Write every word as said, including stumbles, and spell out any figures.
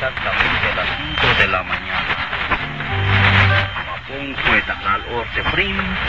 exactamente las cinco de la mañana. Mapung fue al orte prim.